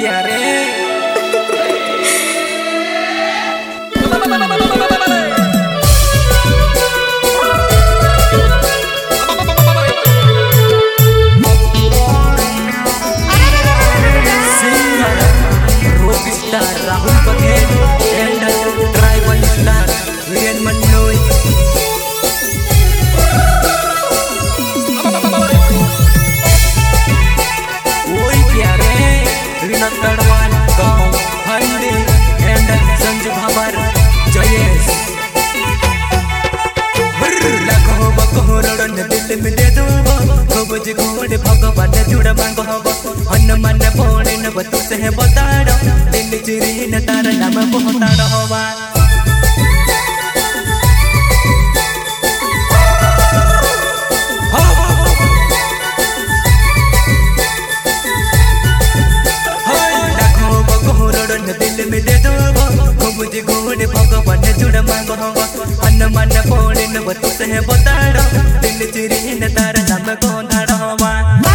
प्यारे Rahul Baghel and tribal star Viren Manoj ओई प्यारे रीना तड़वान गाँव हंडी एंड संजू भाबर जयेश लखो बको रड़न दिल में दे दो खोज घोड़े भगवान जुड़ा मांगो हनुमान बोले न बतू से बताड़ो दिल चिरी न तार नाम बहुताड़ो हवा दिल में दे दो खोज घोड़े भगवान जुड़ा मांगो हनुमान बोले न बतू से बताड़ो दिल चिरी न तार नाम बहुताड़ो हवा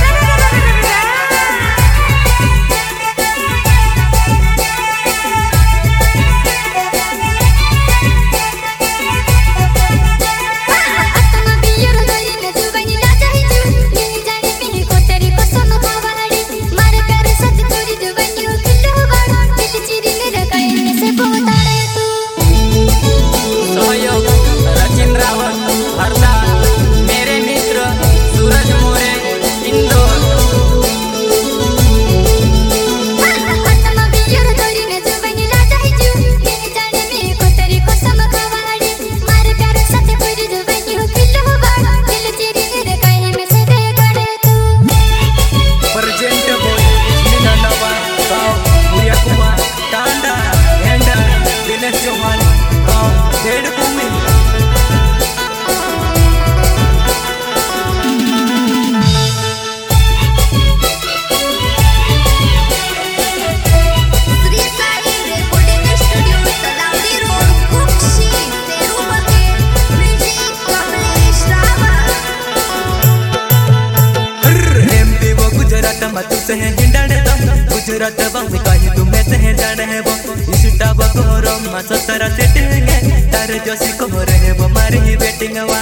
तुसे हिंडने दो गुजरात बंग कहीं तुम्हें से जाने है वो इष्टा बकोरो मसतरा सेटिंग तार जोशी को रहे वो मारी ही बेटिंग वा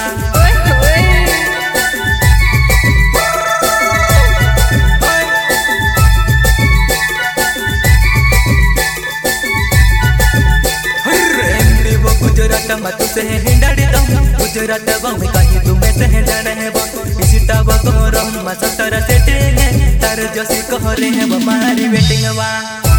गुजरात तुसे हिंडने दो गुजरात बंग कहीं तुम्हें से जाने है वो इष्टा बकोरो मसतरा सेटिंग तार जोशी को रहे वो मारी बेटिंग वा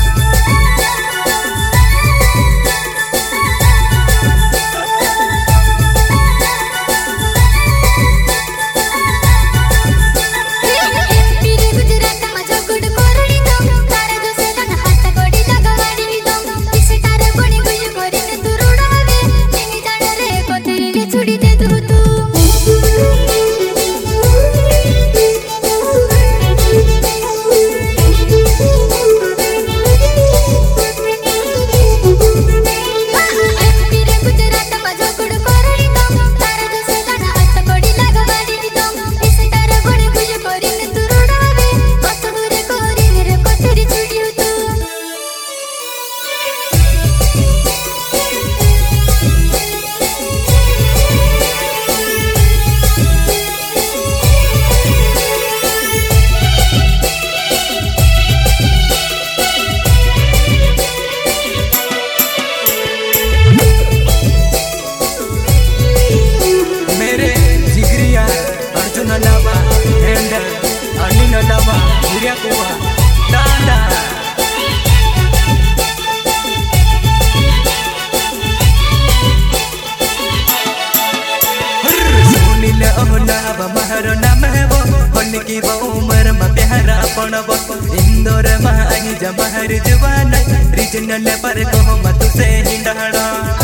की वो उम्र में प्यारा पड़ब इंदौर में आई जमहर जवान रीजनल पर को मत से हिंडाड़ा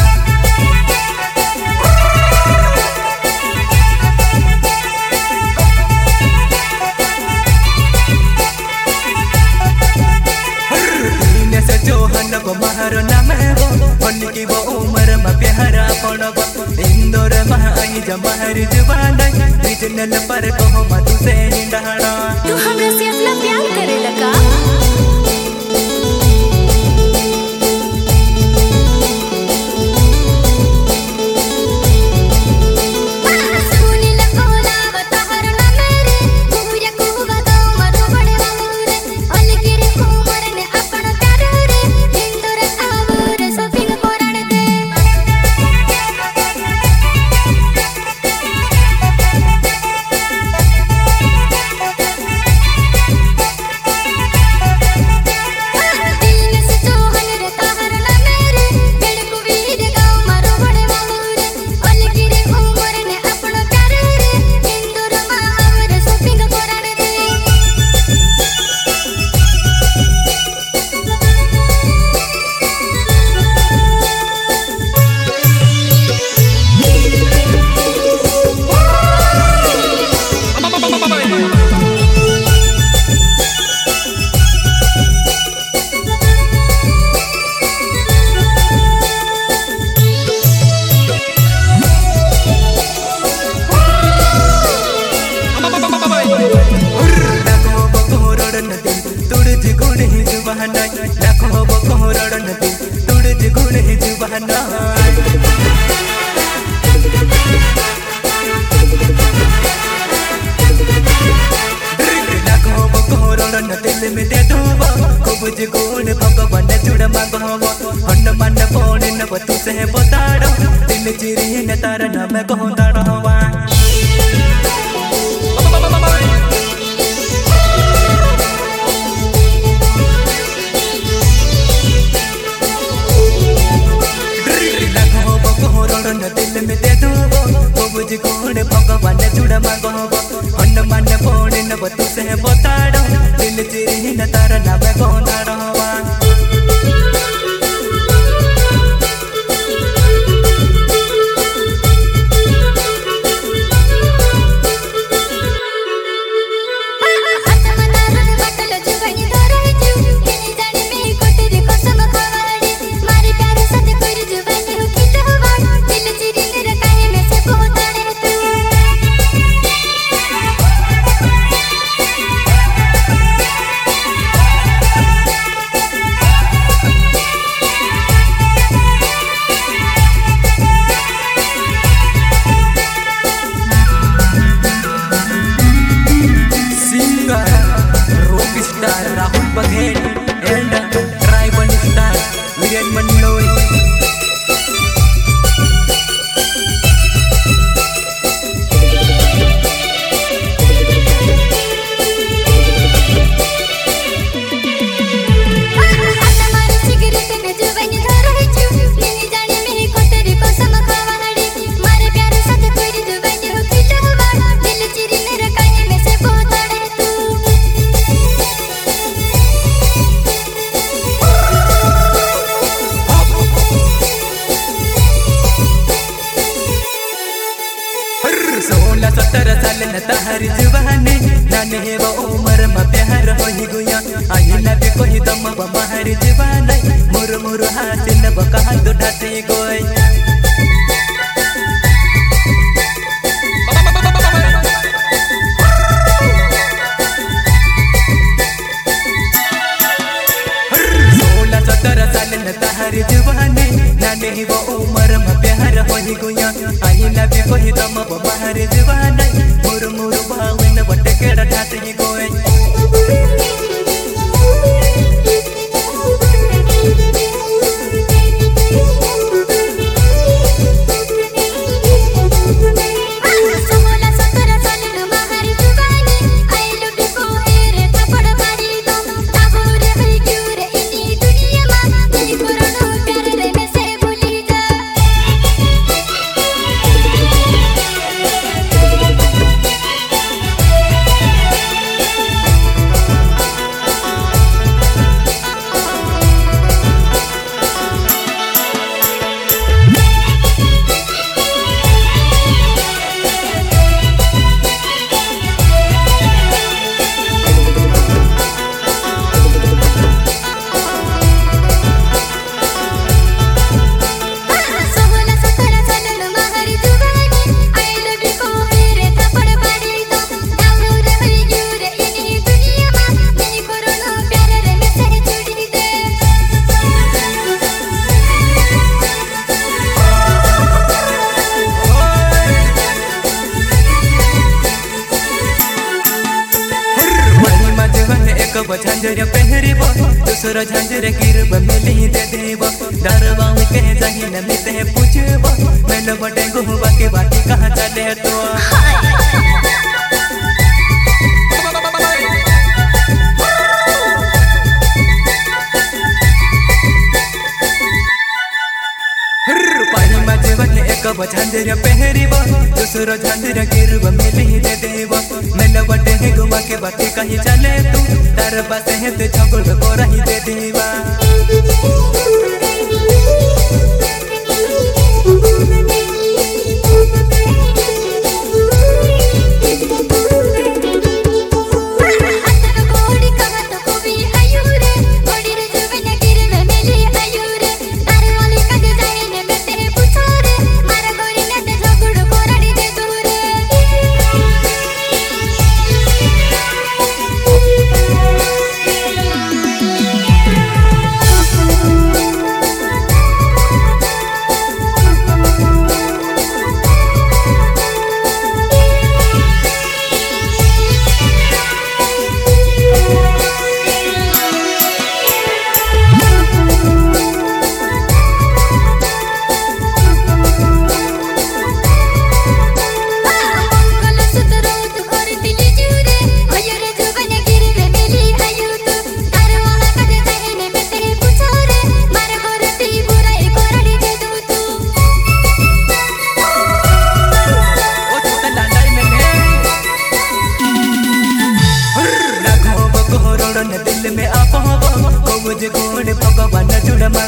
से जोहन को महर नाम है वो की वो उम्र में प्यारा पड़ब इंदौर में आई जमहर जवान रीजनल पर को मत से हिंडाड़ा तू हमरा से अपना प्यार करे लगा। बहाना दिल में दे दूबा खूब गुण भगवान जुड़ मांगवा हनुमान बोले न तू से बताड़ो दिल चिरी न तारा नाम कहता रहवा दिल में दे दूबा खूब गुण भगवान जुड़ मांगवा हनुमान बोले न तू से बताड़ो दिल चिरी न तारा नाम कहता रहवा Rahul Bagel and Tribal Star Viren Manloi सोलह 17 साल न तहरी जुबानी नाने वो उम्र में प्यार होई गुया आई न भी कोई दम बमहरी जुबानी मुर मुर हाथ न बका दो ढाते गोई न तहरी जुबानी नाने वो उम्र में प्यार होई गुया आई न भी कोई दम बमहरी जुबानी मुर मुर भावन बट केड़ा ठाते गोई झांझर पहरी दूसरा झांझर गिरब मिली दे देव डरवा के जाही न मिते पूछब मैल बटे गोवा के बाकी कहाँ चले तो झांझर पहरी दूसरा झांझर गिरब मिली दे देव मैल बटे गोवा के बाकी कहीं चले तू तार पास है झगड़ को रही दे देवा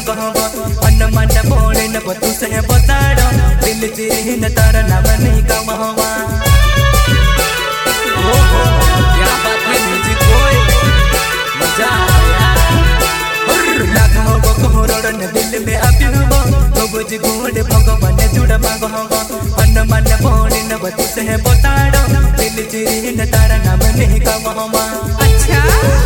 मांगब हनुमान बोले न तू से बताड़ दिल चिरी न तारा नाम नहीं कमहवा। ओहो क्या बात है म्यूजिक बॉय मजा आया लागब कोहरन दिल में अबिहब कबज गोड़ भगवान जुड़ मांगब हनुमान बोले न तू से बताड़ दिल चिरी न तारा नाम नहीं कमहवा। अच्छा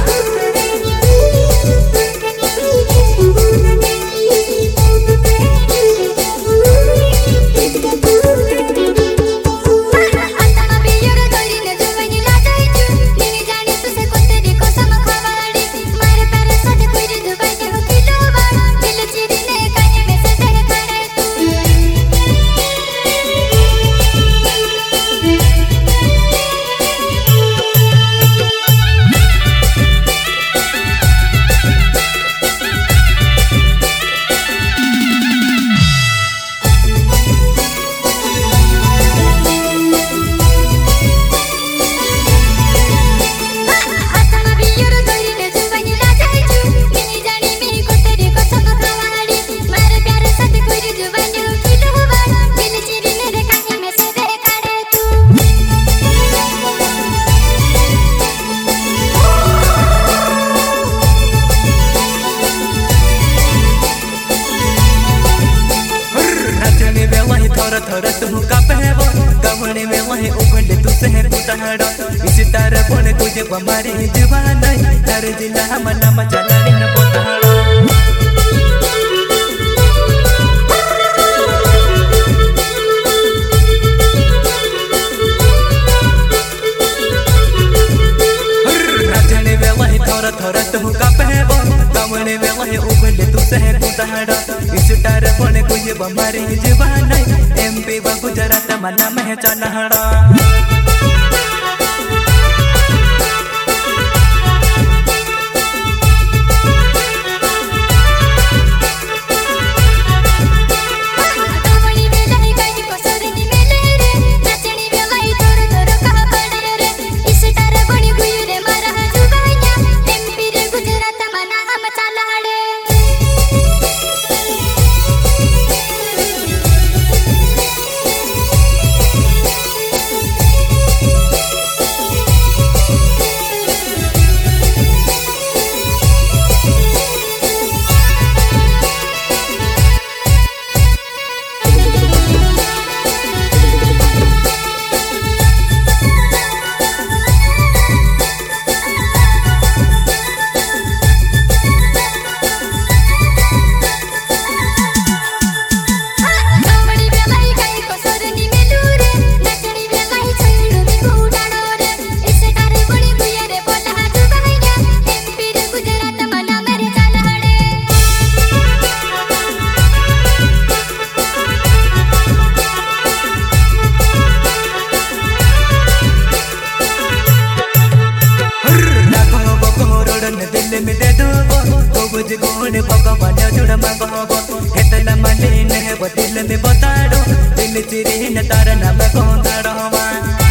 थोर तुम का पहबो गवणे में वही उखंड तू से कुताड़ इसी तरह बोले तुझे बमारी जुबान तार जिला मना मचलाड़ी न पोताड़ राजने में वही थोर तुम का पहबो गवणे में वही उखंड तू से कुताड़ इसी तरह बोले तुझे बमारी जुबान एमपी व गुजरात मना में चनहड़ा। दिल में दे दो कबज गोड़ भगवान जुड़ मांगब हेतला माने ने दिल में बताड़ो दिल चिरी न तारा नाम गोंदाड़वा।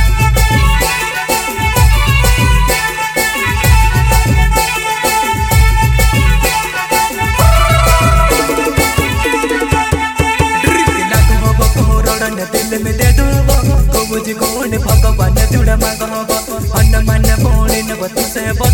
दिल में दे दो कबज गोड़ भगवान जुड़ मांगब हनुमान बोले न तू से